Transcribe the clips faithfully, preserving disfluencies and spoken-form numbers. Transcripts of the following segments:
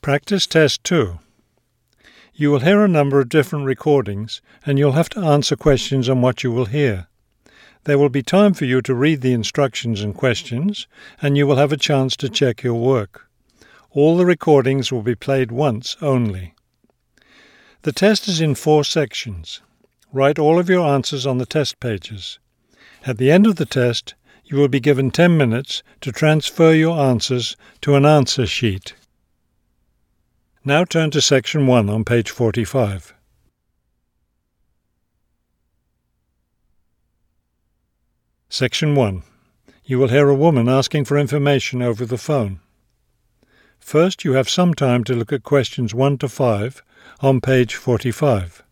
Practice Test two. You will hear a number of different recordings and you'll have to answer questions on what you will hear. There will be time for you to read the instructions and questions, and you will have a chance to check your work. All the recordings will be played once only. The test is in four sections. Write all of your answers on the test pages. At the end of the test, you will be given ten minutes to transfer your answers to an answer sheet. Now turn to Section one on page forty-five. Section one. You will hear a woman asking for information over the phone. First, you have some time to look at questions one to five on page forty-five.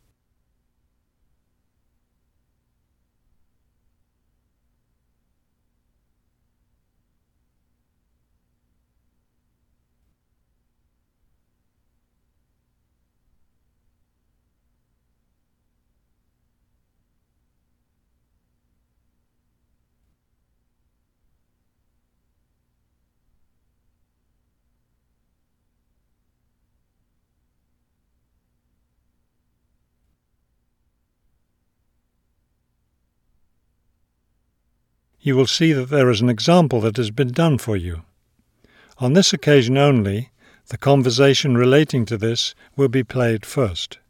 You will see that there is an example that has been done for you. On this occasion only, the conversation relating to this will be played first.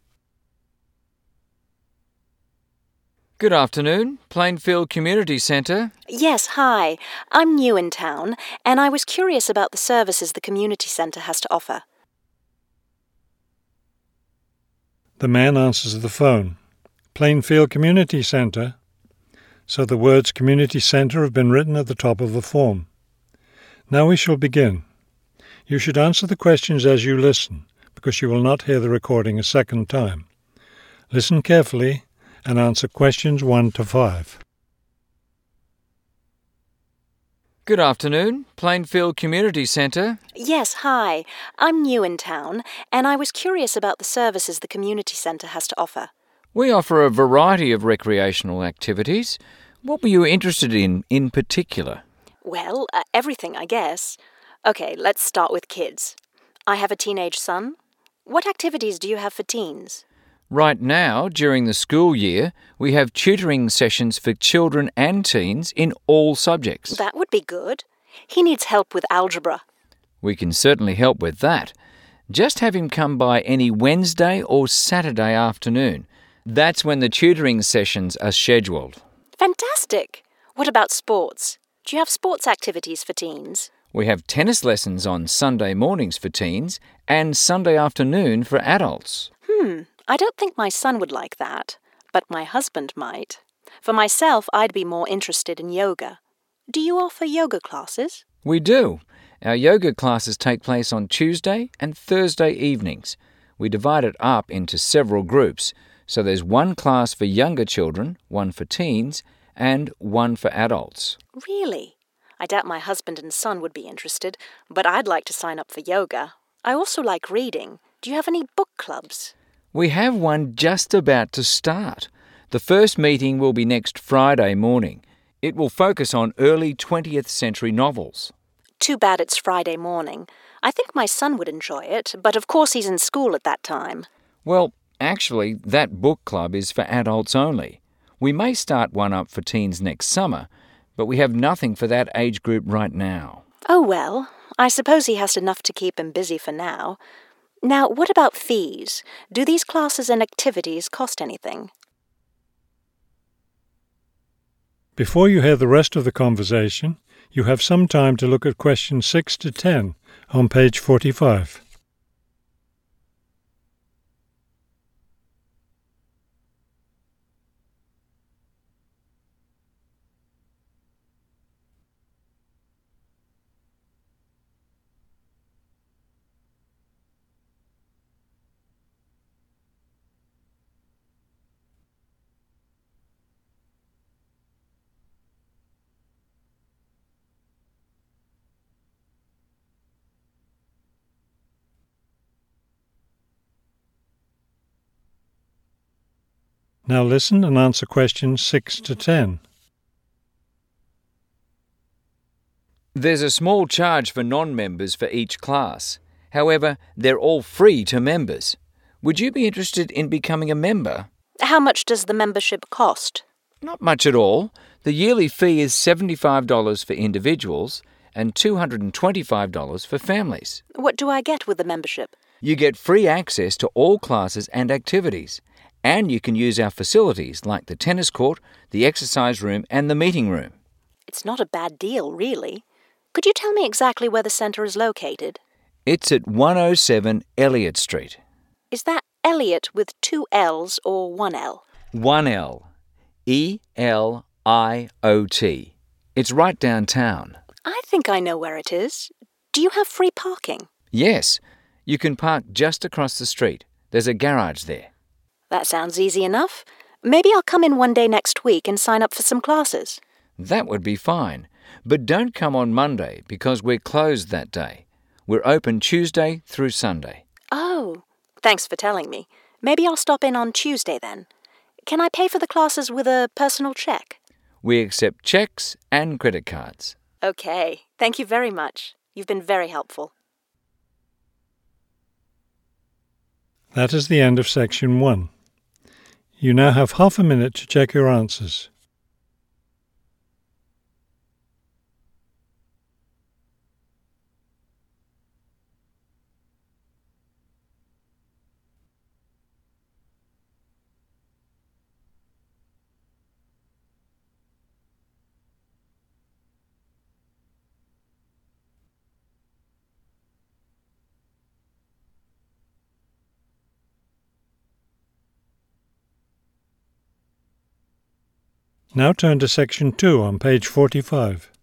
Good afternoon, Plainfield Community Centre. Yes, hi. I'm new in town, and I was curious about the services the community centre has to offer. The man answers the phone. Plainfield Community Centre. So the words Community Centre have been written at the top of the form. Now we shall begin. You should answer the questions as you listen, because you will not hear the recording a second time. Listen carefully and answer questions one to five. Good afternoon, Plainfield Community Centre. Yes, hi. I'm new in town, and I was curious about the services the community centre has to offer. We offer a variety of recreational activities. What were you interested in in particular? Well, uh, everything, I guess. Okay, let's start with kids. I have a teenage son. What activities do you have for teens? Right now, during the school year, we have tutoring sessions for children and teens in all subjects. That would be good. He needs help with algebra. We can certainly help with that. Just have him come by any Wednesday or Saturday afternoon. That's when the tutoring sessions are scheduled. Fantastic! What about sports? Do you have sports activities for teens? We have tennis lessons on Sunday mornings for teens and Sunday afternoon for adults. Hmm, I don't think my son would like that, but my husband might. For myself, I'd be more interested in yoga. Do you offer yoga classes? We do. Our yoga classes take place on Tuesday and Thursday evenings. We divide it up into several groups. So there's one class for younger children, one for teens, and one for adults. Really? I doubt my husband and son would be interested, but I'd like to sign up for yoga. I also like reading. Do you have any book clubs? We have one just about to start. The first meeting will be next Friday morning. It will focus on early twentieth century novels. Too bad it's Friday morning. I think my son would enjoy it, but of course he's in school at that time. Well, actually, that book club is for adults only. We may start one up for teens next summer, but we have nothing for that age group right now. Oh well, I suppose he has enough to keep him busy for now. Now, what about fees? Do these classes and activities cost anything? Before you hear the rest of the conversation, you have some time to look at questions six to ten on page forty-five. Now listen and answer questions six to ten. There's a small charge for non-members for each class. However, they're all free to members. Would you be interested in becoming a member? How much does the membership cost? Not much at all. The yearly fee is seventy-five dollars for individuals and two hundred twenty-five dollars for families. What do I get with the membership? You get free access to all classes and activities, and you can use our facilities like the tennis court, the exercise room, and the meeting room. It's not a bad deal, really. Could you tell me exactly where the centre is located? It's at one oh seven Elliott Street. Is that Elliott with two L's or one L? One L. E L I O T. It's right downtown. I think I know where it is. Do you have free parking? Yes. You can park just across the street. There's a garage there. That sounds easy enough. Maybe I'll come in one day next week and sign up for some classes. That would be fine. But don't come on Monday because we're closed that day. We're open Tuesday through Sunday. Oh, thanks for telling me. Maybe I'll stop in on Tuesday then. Can I pay for the classes with a personal cheque? We accept cheques and credit cards. Okay. Thank you very much. You've been very helpful. That is the end of section one. You now have half a minute to check your answers. Now turn to section two on page forty-five.